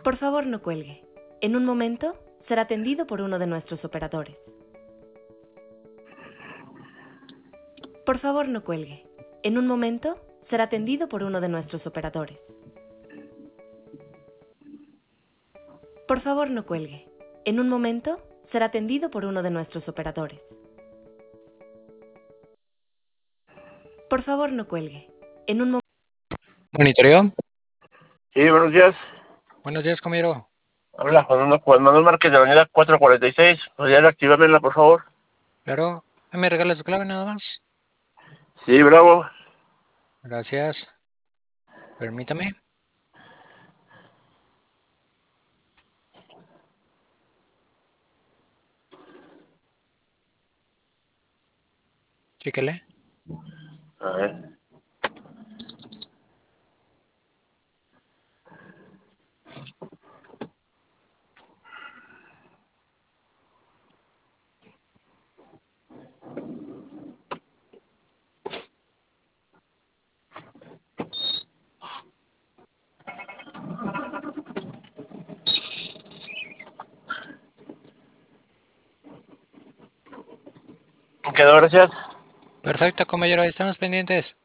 Por favor, no cuelgue. En un momento será atendido por uno de nuestros operadores. Por favor, no cuelgue. En un momento será atendido por uno de nuestros operadores. Por favor, no cuelgue. En un momento será atendido por uno de nuestros operadores. Por favor, no cuelgue. En un momento... ¿Monitoreo? Sí, buenos días. Buenos días, compañero. Habla Juan Manuel Márquez de la avenida 446. ¿Podría reactivármela, por favor? Claro. ¿Me regalas su clave nada más? Sí, bravo. Gracias. Permítame. Chíquele. A ver. Quedó, gracias. Perfecto, compañero. Ahí estamos pendientes.